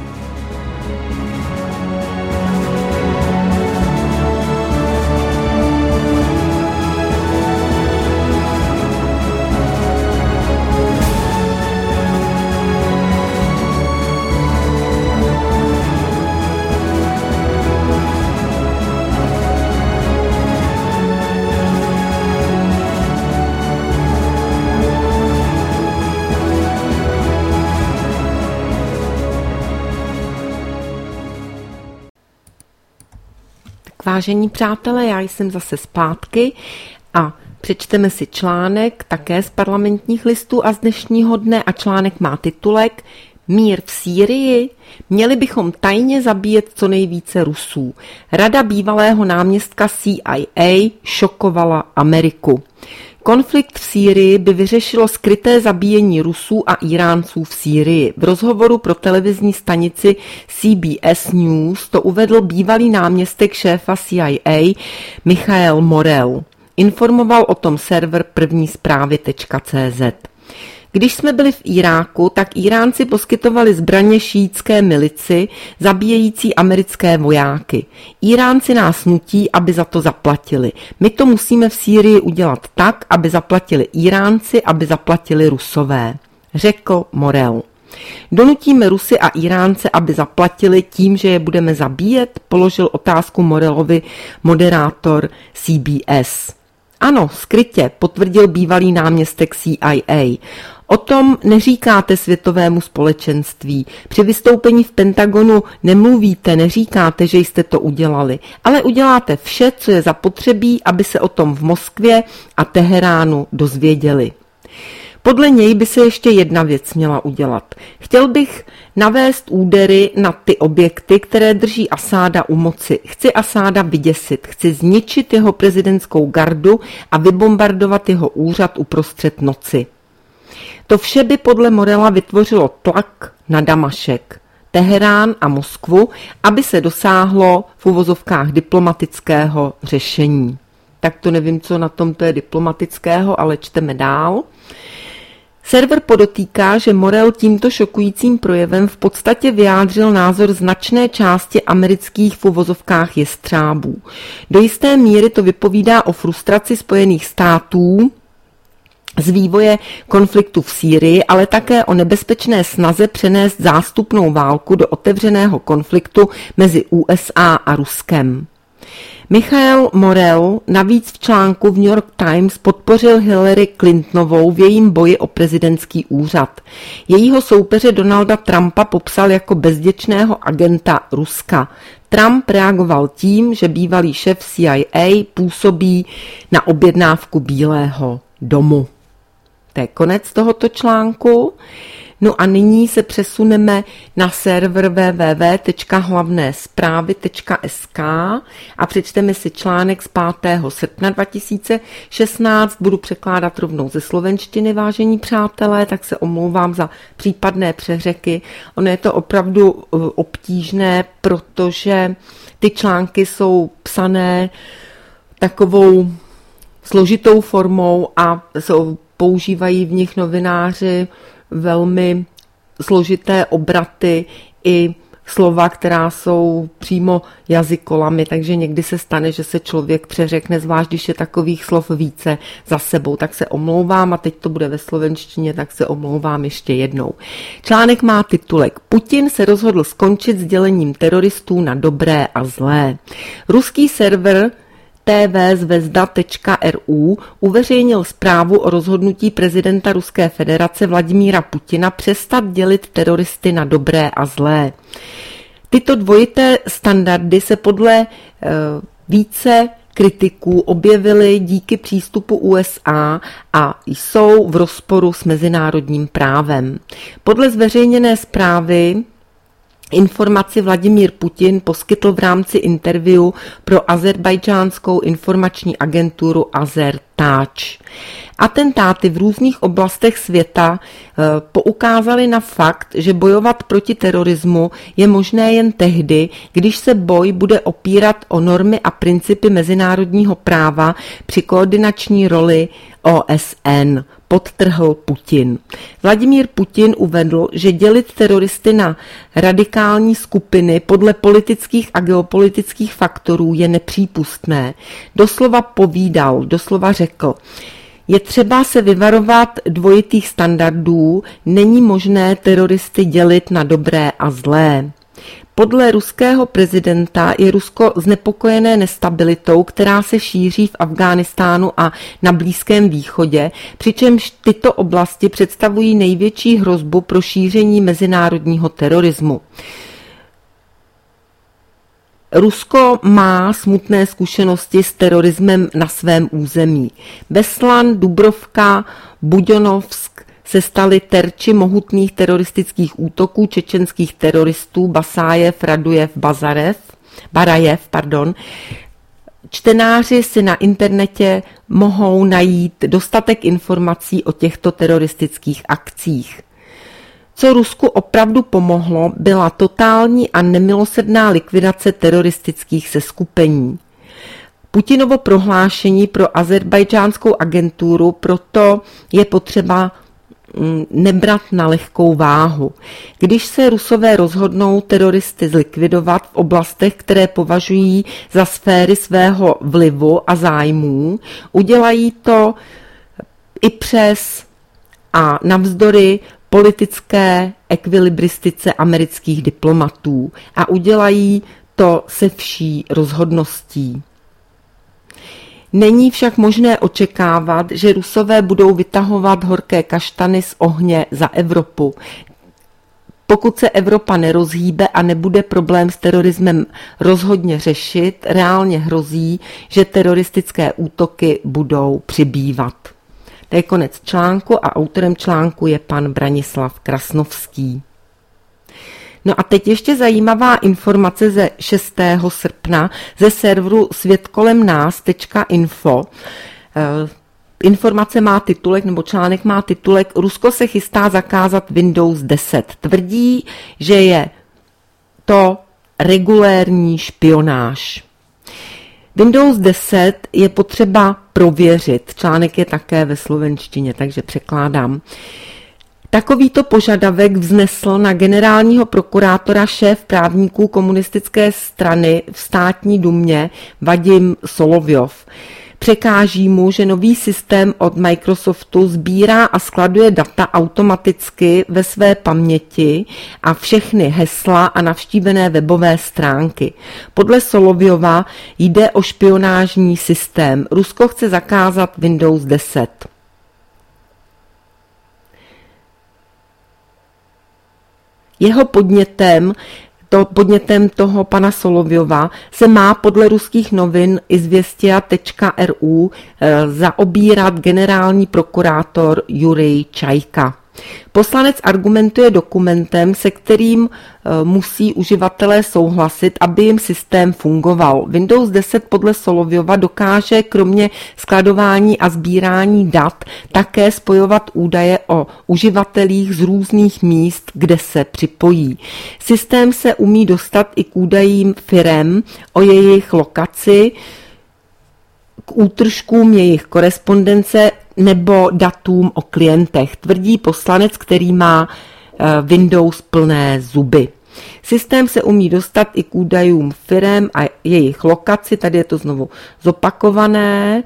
Vážení přátelé, já jsem zase zpátky a přečteme si článek také z Parlamentních listů a z dnešního dne a článek má titulek Mír v Sýrii? Měli bychom tajně zabíjet co nejvíce Rusů. Rada bývalého náměstka CIA šokovala Ameriku. Konflikt v Sýrii by vyřešilo skryté zabíjení Rusů a Iránců v Sýrii. V rozhovoru pro televizní stanici CBS News to uvedl bývalý náměstek šéfa CIA Michael Morell. Informoval o tom server prvnízprávy.cz. Když jsme byli v Iráku, tak Iránci poskytovali zbraně šíitské milici, zabíjející americké vojáky. Iránci nás nutí, aby za to zaplatili. My to musíme v Sýrii udělat tak, aby zaplatili Iránci, aby zaplatili Rusové, řekl Morell. Donutíme Rusy a Iránce, aby zaplatili tím, že je budeme zabíjet, položil otázku Morellovi moderátor CBS. Ano, skrytě, potvrdil bývalý náměstek CIA. O tom neříkáte světovému společenství. Při vystoupení v Pentagonu nemluvíte, neříkáte, že jste to udělali, ale uděláte vše, co je zapotřebí, aby se o tom v Moskvě a Teheránu dozvěděli. Podle něj by se ještě jedna věc měla udělat. Chtěl bych navést údery na ty objekty, které drží Asáda u moci. Chci Asáda vyděsit, chci zničit jeho prezidentskou gardu a vybombardovat jeho úřad uprostřed noci. To vše by podle Morela vytvořilo tlak na Damašek, Teherán a Moskvu, aby se dosáhlo v uvozovkách diplomatického řešení. Tak to nevím, co na tom to je diplomatického, ale čteme dál. Server podotýká, že Morel tímto šokujícím projevem v podstatě vyjádřil názor značné části amerických v uvozovkách jestřábů. Do jisté míry to vypovídá o frustraci Spojených států z vývoje konfliktu v Sýrii, ale také o nebezpečné snaze přenést zástupnou válku do otevřeného konfliktu mezi USA a Ruskem. Michael Morel navíc v článku v New York Times podpořil Hillary Clintonovou v jejím boji o prezidentský úřad. Jejího soupeře Donalda Trumpa popsal jako bezděčného agenta Ruska. Trump reagoval tím, že bývalý šéf CIA působí na objednávku Bílého domu. To je konec tohoto článku. No a nyní se přesuneme na server www.hlavnesprávy.sk a přečteme si článek z 5. srpna 2016. Budu překládat rovnou ze slovenštiny, vážení přátelé, tak se omlouvám za případné přeřeky. Ono je to opravdu obtížné, protože ty články jsou psané takovou složitou formou a používají v nich novináři velmi složité obraty i slova, která jsou přímo jazykolami, takže někdy se stane, že se člověk přeřekne, zvlášť když je takových slov více za sebou, tak se omlouvám a teď to bude ve slovenštině, tak se omlouvám ještě jednou. Článek má titulek Putin se rozhodl skončit s dělením teroristů na dobré a zlé. Ruský server tvzvezda.ru uveřejnil zprávu o rozhodnutí prezidenta Ruské federace Vladimíra Putina přestat dělit teroristy na dobré a zlé. Tyto dvojité standardy se podle více kritiků objevily díky přístupu USA a jsou v rozporu s mezinárodním právem. Podle zveřejněné zprávy informaci Vladimír Putin poskytl v rámci interview pro azerbajdžánskou informační agenturu Azertač. Atentáty v různých oblastech světa poukázaly na fakt, že bojovat proti terorismu je možné jen tehdy, když se boj bude opírat o normy a principy mezinárodního práva při koordinační roli OSN, podtrhl Putin. Vladimír Putin uvedl, že dělit teroristy na radikální skupiny podle politických a geopolitických faktorů je nepřípustné. Doslova řekl, je třeba se vyvarovat dvojitých standardů, není možné teroristy dělit na dobré a zlé. Podle ruského prezidenta je Rusko znepokojené nestabilitou, která se šíří v Afghánistánu a na Blízkém východě, přičemž tyto oblasti představují největší hrozbu pro šíření mezinárodního terorismu. Rusko má smutné zkušenosti s terorismem na svém území. Beslan, Dubrovka, Budějonovsk se staly terči mohutných teroristických útoků čečenských teroristů Basájev, Radujev, Barajev. Čtenáři si na internetě mohou najít dostatek informací o těchto teroristických akcích. Co Rusku opravdu pomohlo, byla totální a nemilosrdná likvidace teroristických seskupení. Putinovo prohlášení pro azerbajdžánskou agenturu proto je potřeba nebrat na lehkou váhu. Když se Rusové rozhodnou teroristy zlikvidovat v oblastech, které považují za sféry svého vlivu a zájmů, udělají to i přes a navzdory politické ekvilibristice amerických diplomatů a udělají to se vší rozhodností. Není však možné očekávat, že Rusové budou vytahovat horké kaštany z ohně za Evropu. Pokud se Evropa nerozhýbe a nebude problém s terorismem rozhodně řešit, reálně hrozí, že teroristické útoky budou přibývat. To je konec článku a autorem článku je pan Branislav Krasnovský. No a teď ještě zajímavá informace ze 6. srpna ze serveru světkolemnás.info. Informace má titulek, nebo článek má titulek Rusko se chystá zakázat Windows 10. Tvrdí, že je to regulérní špionáž. Windows 10 je potřeba prověřit. Článek je také ve slovenštině, takže překládám. Takovýto požadavek vznesl na generálního prokurátora šéf právníků komunistické strany v státní dumě Vadim Solovjov. Překáží mu, že nový systém od Microsoftu sbírá a skladuje data automaticky ve své paměti a všechny hesla a navštívené webové stránky. Podle Solovjova jde o špionážní systém. Rusko chce zakázat Windows 10. Jeho podnětem toho pana Solovjova se má podle ruských novin izvěstia.ru zaobírat generální prokurátor Jurij Čajka. Poslanec argumentuje dokumentem, se kterým musí uživatelé souhlasit, aby jim systém fungoval. Windows 10 podle Solovjova dokáže kromě skladování a sbírání dat také spojovat údaje o uživatelích z různých míst, kde se připojí. Systém se umí dostat i k údajům firem o jejich lokaci, k útržkům jejich korespondence nebo datům o klientech, tvrdí poslanec, který má Windows plné zuby. Systém se umí dostat i k údajům firem a jejich lokaci, tady je to znovu zopakované.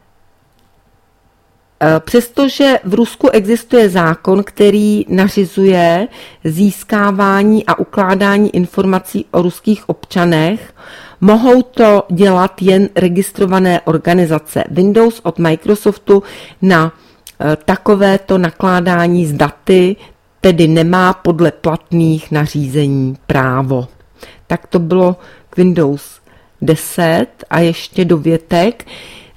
Přestože v Rusku existuje zákon, který nařizuje získávání a ukládání informací o ruských občanech, mohou to dělat jen registrované organizace. Windows od Microsoftu na takovéto nakládání s daty tedy nemá podle platných nařízení právo. Tak to bylo k Windows 10 a ještě dovětek.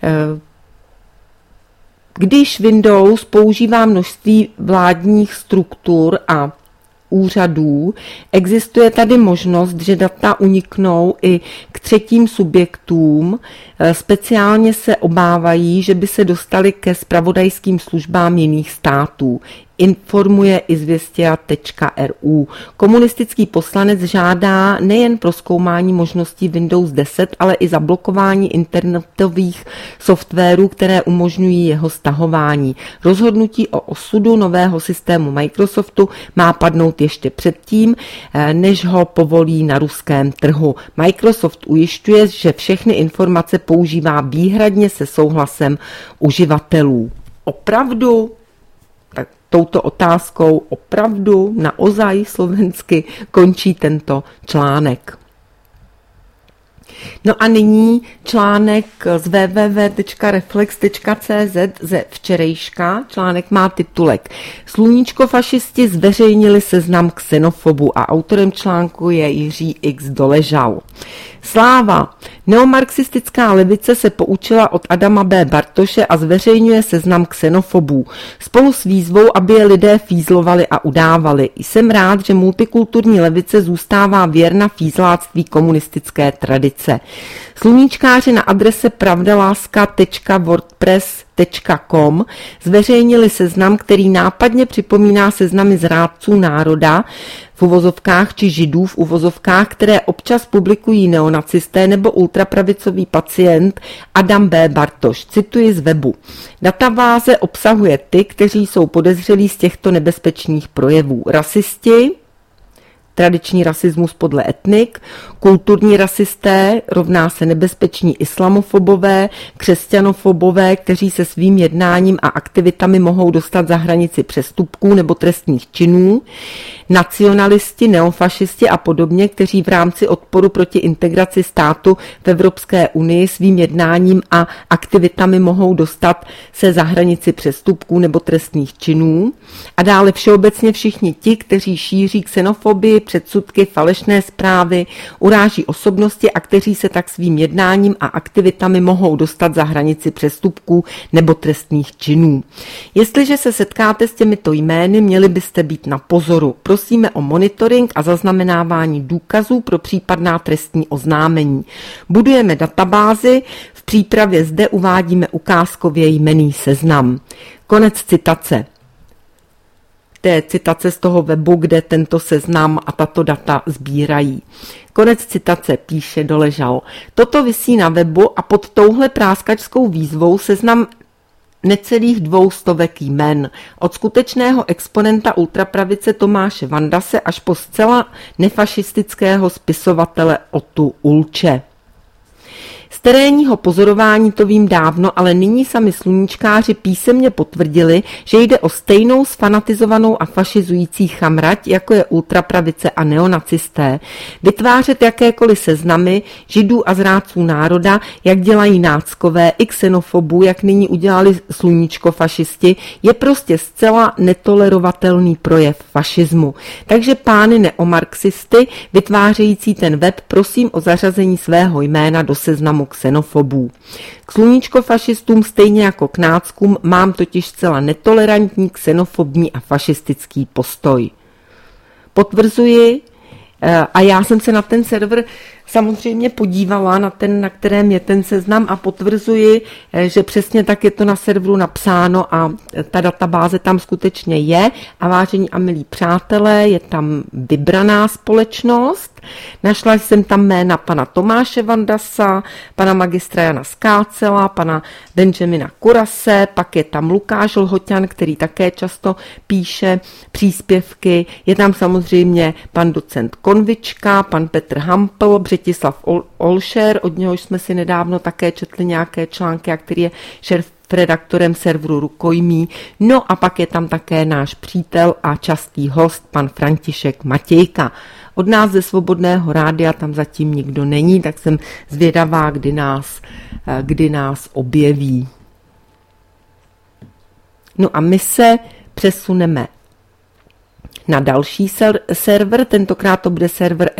Když Windows používá množství vládních struktur a úřadů, existuje tady možnost, že data uniknou i k třetím subjektům. Speciálně se obávají, že by se dostali ke zpravodajským službám jiných států. Informuje izvěstia.ru. Komunistický poslanec žádá nejen prozkoumání možností Windows 10, ale i zablokování internetových softwarů, které umožňují jeho stahování. Rozhodnutí o osudu nového systému Microsoftu má padnout ještě předtím, než ho povolí na ruském trhu. Microsoft ujišťuje, že všechny informace používá výhradně se souhlasem uživatelů. Opravdu? Tak touto otázkou opravdu naozaj slovensky končí tento článek. No a nyní článek z www.reflex.cz ze včerejška. Článek má titulek Sluníčko fašisti zveřejnili seznam xenofobů a autorem článku je Jiří X. Doležal. Sláva! Neomarxistická levice se poučila od Adama B. Bartoše a zveřejňuje seznam xenofobů. Spolu s výzvou, aby je lidé fízlovali a udávali. Jsem rád, že multikulturní levice zůstává věrna fízláctví komunistické tradice. Sluníčkáři na adrese pravdaláska.wordpress.com zveřejnili seznam, který nápadně připomíná seznamy zrádců národa v uvozovkách či židů v uvozovkách, které občas publikují neonacisté nebo ultrapravicový pacient Adam B. Bartoš. Cituji z webu. Databáze obsahuje ty, kteří jsou podezřelí z těchto nebezpečných projevů. Rasisti, tradiční rasismus podle etnik, kulturní rasisté rovná se nebezpeční islamofobové, křesťanofobové, kteří se svým jednáním a aktivitami mohou dostat za hranici přestupků nebo trestných činů, nacionalisti, neofašisti a podobně, kteří v rámci odporu proti integraci státu v Evropské unii svým jednáním a aktivitami mohou dostat se za hranici přestupků nebo trestných činů. A dále všeobecně všichni ti, kteří šíří xenofobii, předsudky, falešné zprávy, uráží osobnosti a kteří se tak svým jednáním a aktivitami mohou dostat za hranici přestupků nebo trestných činů. Jestliže se setkáte s těmito jmény, měli byste být na pozoru. Prosíme o monitoring a zaznamenávání důkazů pro případná trestní oznámení. Budujeme databázi, v přípravě zde uvádíme ukázkově jmenný seznam. Konec citace. To je citace z toho webu, kde tento seznam a tato data sbírají. Konec citace, píše Doležal. Toto visí na webu a pod touhle práskačskou výzvou seznam necelých 200 jmen. Od skutečného exponenta ultrapravice Tomáše Vandase až po zcela nefašistického spisovatele Otu Ulče. Z terénního pozorování to vím dávno, ale nyní sami sluníčkáři písemně potvrdili, že jde o stejnou sfanatizovanou a fašizující chamrať, jako je ultrapravice a neonacisté. Vytvářet jakékoliv seznamy židů a zrádců národa, jak dělají náckové i xenofobů, jak nyní udělali sluníčko fašisti, je prostě zcela netolerovatelný projev fašismu. Takže pány neomarxisty, vytvářející ten web, prosím o zařazení svého jména do seznamu xenofobů. K sluníčkofašistům stejně jako k náckům mám totiž zcela netolerantní, xenofobní a fašistický postoj. Potvrzuji, a já jsem se na ten server samozřejmě podívala, na kterém je ten seznam, a potvrzuji, že přesně tak je to na serveru napsáno a ta databáze tam skutečně je. A vážení a milí přátelé, je tam vybraná společnost. Našla jsem tam jména pana Tomáše Vandasa, pana magistra Jana Skácela, pana Benjamina Kurase, pak je tam Lukáš Lhoťan, který také často píše příspěvky. Je tam samozřejmě pan docent Konvička, pan Petr Hampl, Břetislav Olšer, od něhož jsme si nedávno také četli nějaké články, a který je šéfredaktorem serveru Rukojmí. No a pak je tam také náš přítel a častý host, pan František Matějka. Od nás ze Svobodného rádia tam zatím nikdo není, tak jsem zvědavá, kdy nás objeví. No a my se přesuneme na další server, tentokrát to bude server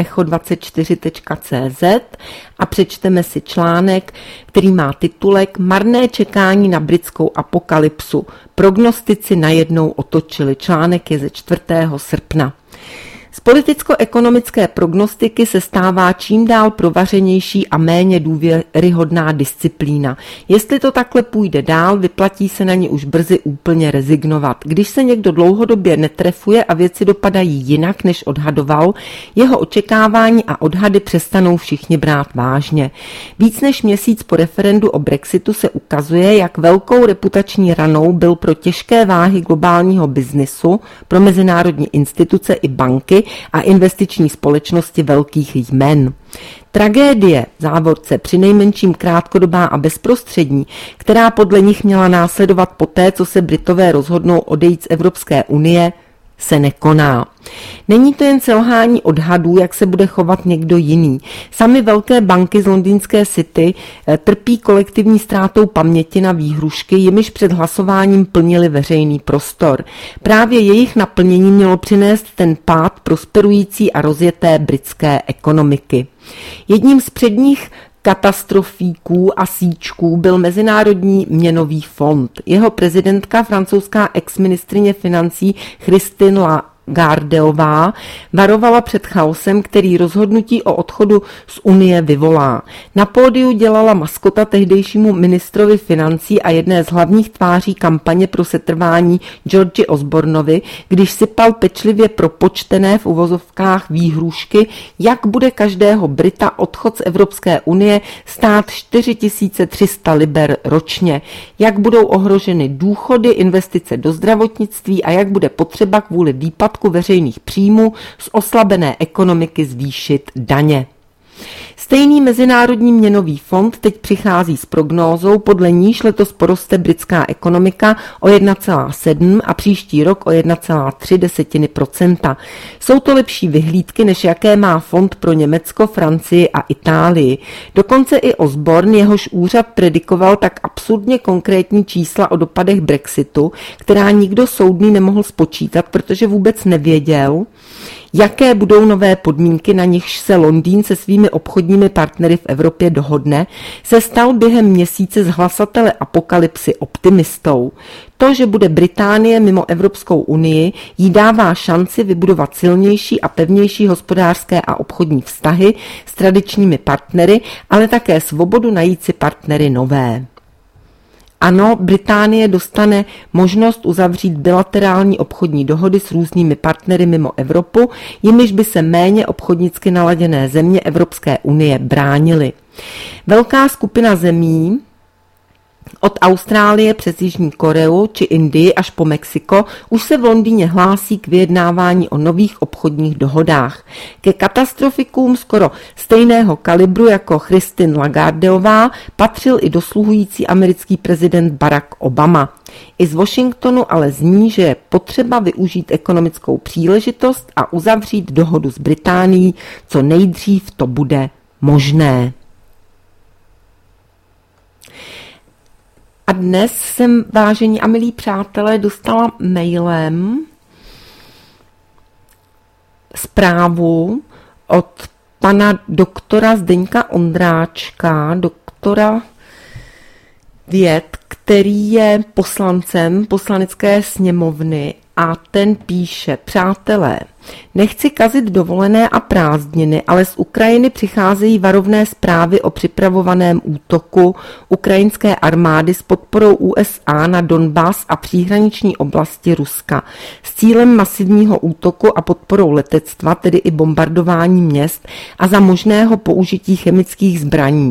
echo24.cz a přečteme si článek, který má titulek Marné čekání na britskou apokalypsu. Prognostici najednou otočili. Článek je ze 4. srpna. Z politicko-ekonomické prognostiky se stává čím dál provařenější a méně důvěryhodná disciplína. Jestli to takhle půjde dál, vyplatí se na ní už brzy úplně rezignovat. Když se někdo dlouhodobě netrefuje a věci dopadají jinak, než odhadoval, jeho očekávání a odhady přestanou všichni brát vážně. Víc než měsíc po referendu o Brexitu se ukazuje, jak velkou reputační ranou byl pro těžké váhy globálního biznisu, pro mezinárodní instituce i banky a investiční společnosti velkých jmen. Tragédie, závorce, přinejmenším krátkodobá a bezprostřední, která podle nich měla následovat poté, co se Britové rozhodnou odejít z Evropské unie, se nekoná. Není to jen selhání odhadů, jak se bude chovat někdo jiný. Samy velké banky z londýnské City trpí kolektivní ztrátou paměti na výhrušky, jimiž před hlasováním plnili veřejný prostor. Právě jejich naplnění mělo přinést ten pád prosperující a rozjeté britské ekonomiky. Jedním z předních katastrofíků a síčků byl Mezinárodní měnový fond. Jeho prezidentka, francouzská exministryně financí Christine Lagardeová, varovala před chaosem, který rozhodnutí o odchodu z Unie vyvolá. Na pódiu dělala maskota tehdejšímu ministrovi financí a jedné z hlavních tváří kampaně pro setrvání Georgi Osbornovi, když sypal pečlivě propočtené v uvozovkách výhrůžky, jak bude každého Brita odchod z Evropské unie stát 4300 liber ročně, jak budou ohroženy důchody, investice do zdravotnictví a jak bude potřeba kvůli výpadku veřejných příjmů z oslabené ekonomiky zvýšit daně. Stejný Mezinárodní měnový fond teď přichází s prognózou, podle níž letos poroste britská ekonomika o 1,7 a příští rok o 1,3%. Jsou to lepší vyhlídky, než jaké má fond pro Německo, Francii a Itálii. Dokonce i Osborne, jehož úřad predikoval tak absurdně konkrétní čísla o dopadech Brexitu, která nikdo soudný nemohl spočítat, protože vůbec nevěděl, jaké budou nové podmínky, na nichž se Londýn se svými obchodními partnery v Evropě dohodne, se stal během měsíce z hlasatele apokalypsy optimistou. To, že bude Británie mimo Evropskou unii, jí dává šanci vybudovat silnější a pevnější hospodářské a obchodní vztahy s tradičními partnery, ale také svobodu najít si partnery nové. Ano, Británie dostane možnost uzavřít bilaterální obchodní dohody s různými partnery mimo Evropu, jimiž by se méně obchodnicky naladěné země Evropské unie bránily. Velká skupina zemí, od Austrálie přes Jižní Koreu či Indii až po Mexiko, už se v Londýně hlásí k vyjednávání o nových obchodních dohodách. Ke katastrofikům skoro stejného kalibru jako Christine Lagardeová patřil i dosluhující americký prezident Barack Obama. I z Washingtonu ale zní, že je potřeba využít ekonomickou příležitost a uzavřít dohodu s Británií, co nejdřív to bude možné. A dnes jsem, vážení a milí přátelé, dostala mailem zprávu od pana doktora Zdeňka Ondráčka, doktora věd, který je poslancem Poslanecké sněmovny, a ten píše: přátelé, nechci kazit dovolené a prázdniny, ale z Ukrajiny přicházejí varovné zprávy o připravovaném útoku ukrajinské armády s podporou USA na Donbas a příhraniční oblasti Ruska s cílem masivního útoku a podporou letectva, tedy i bombardování měst a za možného použití chemických zbraní.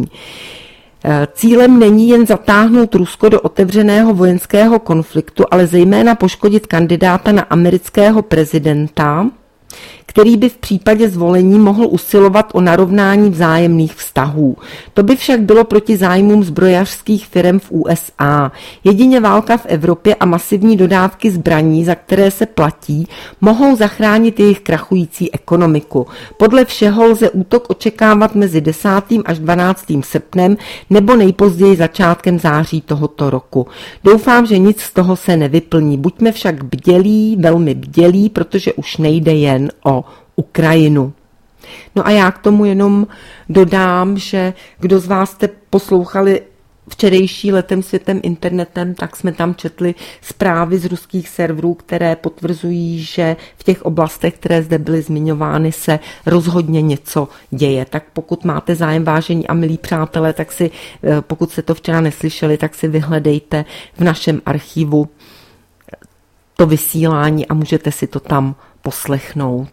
Cílem není jen zatáhnout Rusko do otevřeného vojenského konfliktu, ale zejména poškodit kandidáta na amerického prezidenta, který by v případě zvolení mohl usilovat o narovnání vzájemných vztahů. To by však bylo proti zájmům zbrojařských firem v USA. Jedině válka v Evropě a masivní dodávky zbraní, za které se platí, mohou zachránit jejich krachující ekonomiku. Podle všeho lze útok očekávat mezi 10. až 12. srpnem nebo nejpozději začátkem září tohoto roku. Doufám, že nic z toho se nevyplní. Buďme však bdělí, velmi bdělí, protože už nejde jen o Ukrajinu. No a já k tomu jenom dodám, že kdo z vás jste poslouchali včerejší Letem světem internetem, tak jsme tam četli zprávy z ruských serverů, které potvrzují, že v těch oblastech, které zde byly zmiňovány, se rozhodně něco děje. Tak pokud máte zájem, vážení a milí přátelé, tak si, pokud jste to včera neslyšeli, tak si vyhledejte v našem archivu to vysílání a můžete si to tam poslechnout.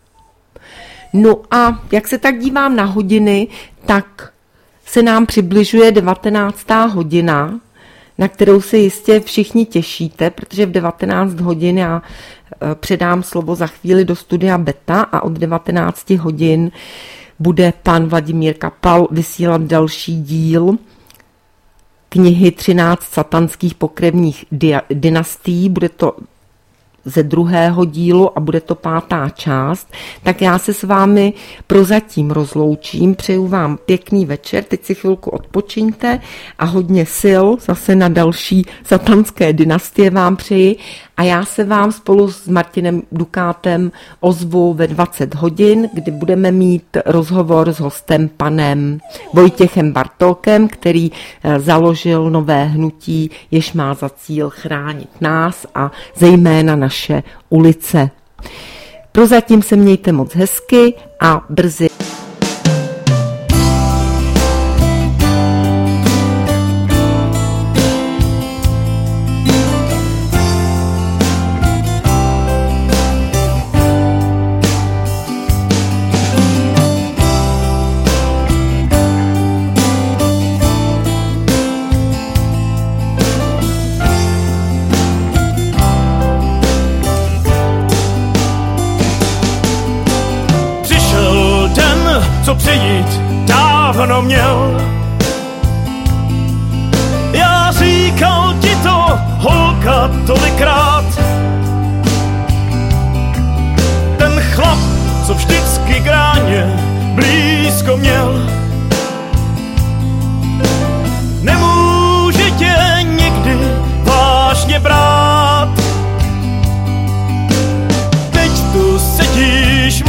No a jak se tak dívám na hodiny, tak se nám přibližuje 19. hodina, na kterou se jistě všichni těšíte, protože v 19 hodin já předám slovo za chvíli do studia Beta a od 19 hodin bude pan Vladimír Kapal vysílat další díl knihy 13 satanských pokrevních dynastií. Bude to ze druhého dílu a bude to 5. část, tak já se s vámi prozatím rozloučím, přeju vám pěkný večer, teď si chvilku odpočiňte a hodně sil zase na další satanské dynastie vám přeji a já se vám spolu s Martinem Dukátem ozvu ve 20 hodin, kdy budeme mít rozhovor s hostem panem Vojtěchem Bartolkem, který založil nové hnutí, jež má za cíl chránit nás a zejména naše ulice. Prozatím se mějte moc hezky a brzy. Co přejít dávno měl. Já říkal ti to, holka, tolikrát. Ten chlap, co vždycky k ráně blízko měl, nemůže tě nikdy vážně brát. Teď tu sedíš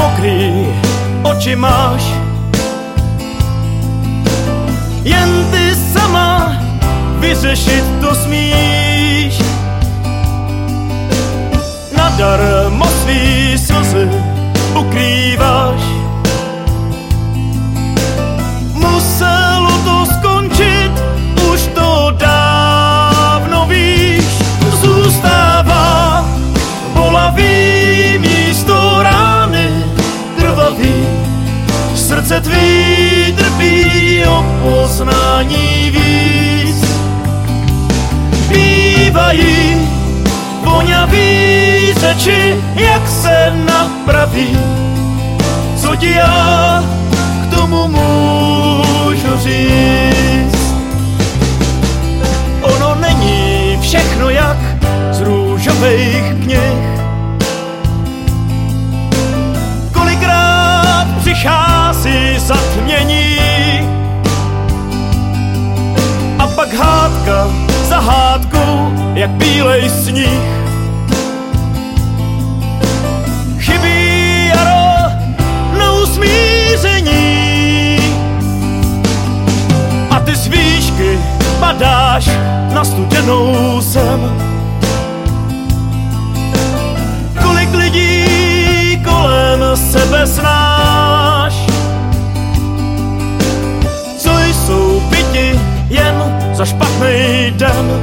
radši máš. Jen ty sama vyřešit to smíš. Nadarmo svý slzy ukrýváš. Muselo to skončit, už to dávno víš. Zůstává bolavý místo rány krvavý. Srdce tvý trpí o poznání víc. Bývají voňavý řeči, jak se napraví. Co ti já k tomu můžu říct? Ono není všechno jak z růžových knih. Kolikrát přichází zatmění a pak hádka za hádkou, jak bílej sníh. Chybí jaro na usmíření a ty z výšky padáš na studenou zem. Kolik lidí kolem sebe znáš, co jsou byti jen za špatný den.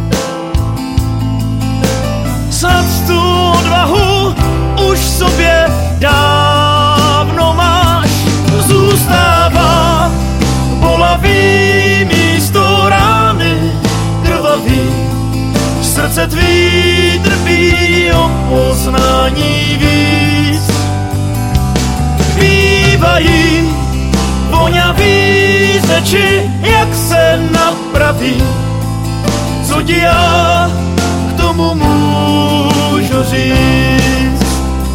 Snad tu odvahu už v sobě dávno máš. Zůstává bolavý místo rány krvavý. Srdce tvý trpí o poznání víc. Bývají voňavý řeči, jak se napraví. Co ti já k tomu můžu říct?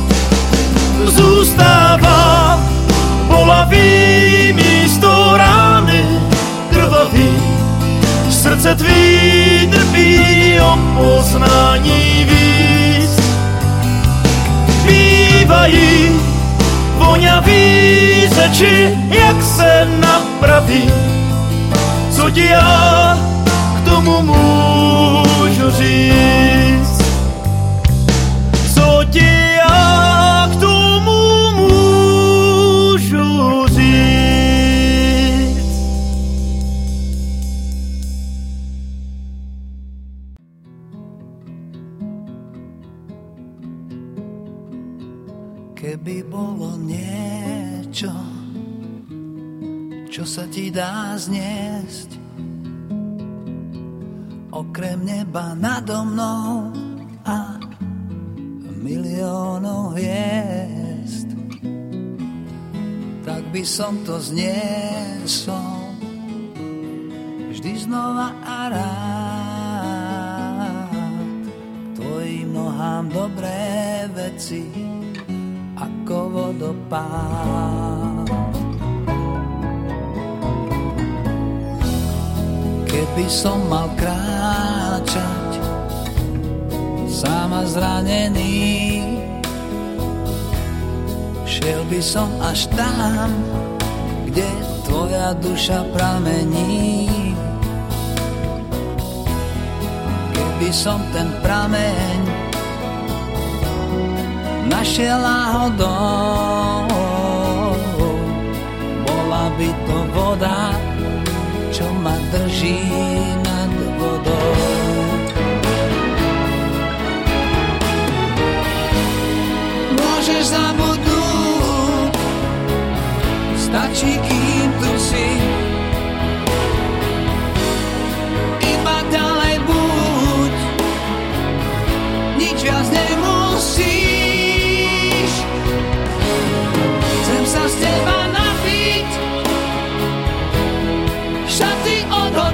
Zůstává bolavý místo rány krvavý. Srdce tvý trpí o poznání víc. Bývají voňavý řeči, jak se napraví. Co ti já k tomu můžu říct? Co ti já k tomu můžu říct? Keby bolo niečo, čo sa ti dá zniesť, okrem neba nado mnou a miliónov hviezd, tak by som to zniesol vždy znova a rád. Tvojim nohám dobré veci ako vodopád. Keby som mal kráčať sám a zranený, šiel by som až tam, kde tvoja duša pramení. Keby som ten prameň našiel náhodou, bola by to voda, čo ma drží nad vodou. Môžeš zabudnúť, stačí, kým tu si. Iba ďalej buď, nič viac nemusíš. Chcem sa z teba napiť, šaty odhoď.